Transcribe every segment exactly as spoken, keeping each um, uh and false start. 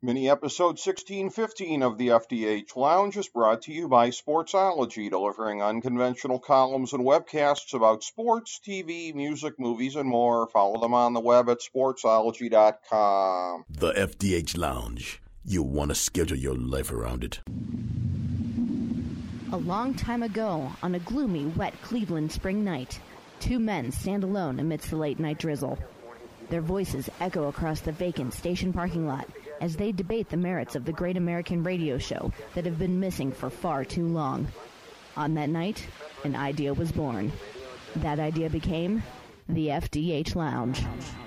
Mini episode sixteen fifteen of the F D H Lounge is brought to you by Sportsology, delivering unconventional columns and webcasts about sports, T V, music, movies, and more. Follow them on the web at sportsology dot com. The F D H Lounge. You want to schedule your life around it. A long time ago, on a gloomy, wet Cleveland spring night, two men stand alone amidst the late-night drizzle. Their voices echo across the vacant station parking lot as they debate the merits of the great American radio show that have been missing for far too long. On that night, an idea was born. That idea became the F D H Lounge.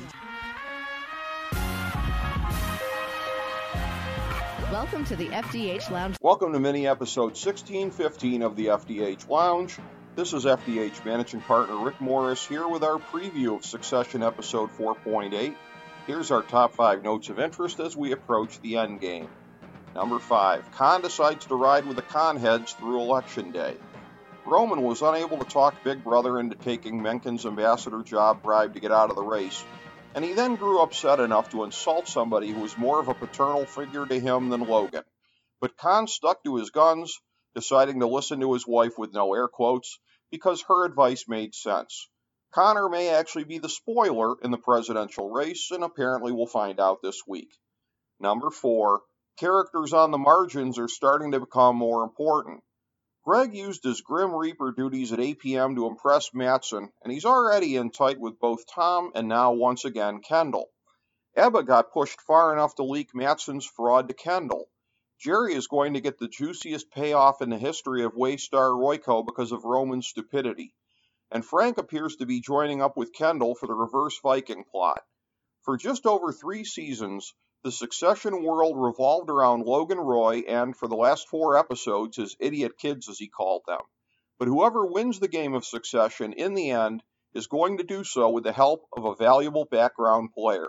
Welcome to the F D H Lounge. Welcome to mini episode sixteen fifteen of the F D H Lounge. This is F D H Managing Partner Rick Morris here with our preview of Succession episode four point eight. Here's our top five notes of interest as we approach the end game. Number five, Khan decides to ride with the Khanheads through Election Day. Roman was unable to talk Big Brother into taking Menken's ambassador job bribe to get out of the race, and he then grew upset enough to insult somebody who was more of a paternal figure to him than Logan. But Khan stuck to his guns, deciding to listen to his wife with no air quotes, because her advice made sense. Connor may actually be the spoiler in the presidential race, and apparently we'll find out this week. Number four, characters on the margins are starting to become more important. Greg used his Grim Reaper duties at A P M to impress Matsson, and he's already in tight with both Tom and now once again Kendall. Ebba got pushed far enough to leak Matsson's fraud to Kendall. Jerry is going to get the juiciest payoff in the history of Waystar Royco because of Roman's stupidity. And Frank appears to be joining up with Kendall for the reverse Viking plot. For just over three seasons, the Succession world revolved around Logan Roy and, for the last four episodes, his idiot kids as he called them. But whoever wins the game of Succession in the end is going to do so with the help of a valuable background player.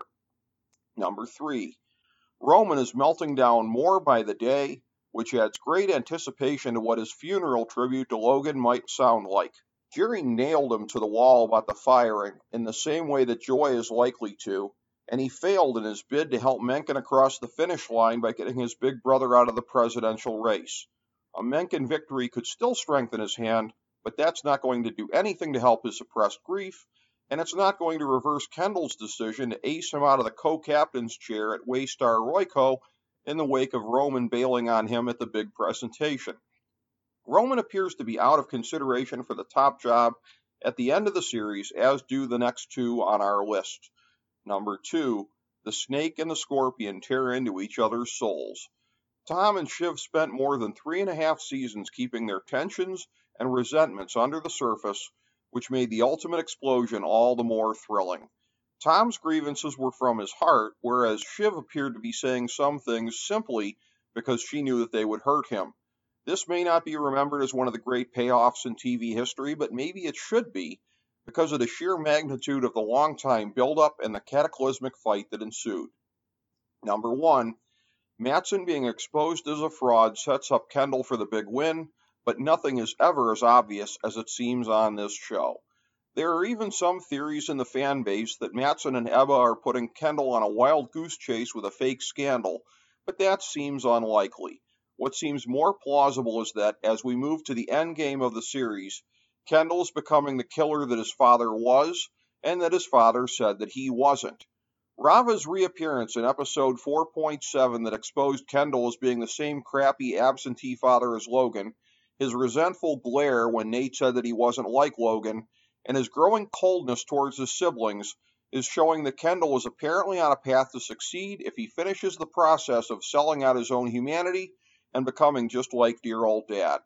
Number three, Roman is melting down more by the day, which adds great anticipation to what his funeral tribute to Logan might sound like. Jerry nailed him to the wall about the firing in the same way that Joy is likely to, and he failed in his bid to help Menken across the finish line by getting his big brother out of the presidential race. A Menken victory could still strengthen his hand, but that's not going to do anything to help his suppressed grief, and it's not going to reverse Kendall's decision to ace him out of the co-captain's chair at Waystar Royco in the wake of Roman bailing on him at the big presentation. Roman appears to be out of consideration for the top job at the end of the series, as do the next two on our list. Number two, the snake and the scorpion tear into each other's souls. Tom and Shiv spent more than three and a half seasons keeping their tensions and resentments under the surface, which made the ultimate explosion all the more thrilling. Tom's grievances were from his heart, whereas Shiv appeared to be saying some things simply because she knew that they would hurt him. This may not be remembered as one of the great payoffs in T V history, but maybe it should be, because of the sheer magnitude of the long-time build-up and the cataclysmic fight that ensued. Number one, Matsson being exposed as a fraud sets up Kendall for the big win, but nothing is ever as obvious as it seems on this show. There are even some theories in the fan base that Matsson and Ebba are putting Kendall on a wild goose chase with a fake scandal, but that seems unlikely. What seems more plausible is that, as we move to the end game of the series, Kendall's becoming the killer that his father was, and that his father said that he wasn't. Rava's reappearance in episode four point seven that exposed Kendall as being the same crappy absentee father as Logan, his resentful glare when Nate said that he wasn't like Logan, and his growing coldness towards his siblings is showing that Kendall is apparently on a path to succeed if he finishes the process of selling out his own humanity and becoming just like dear old dad.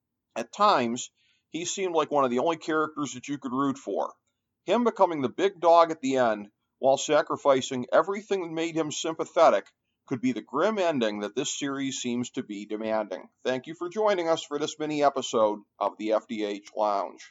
At times, he seemed like one of the only characters that you could root for. Him becoming the big dog at the end, while sacrificing everything that made him sympathetic, could be the grim ending that this series seems to be demanding. Thank you for joining us for this mini episode of the F D H Lounge.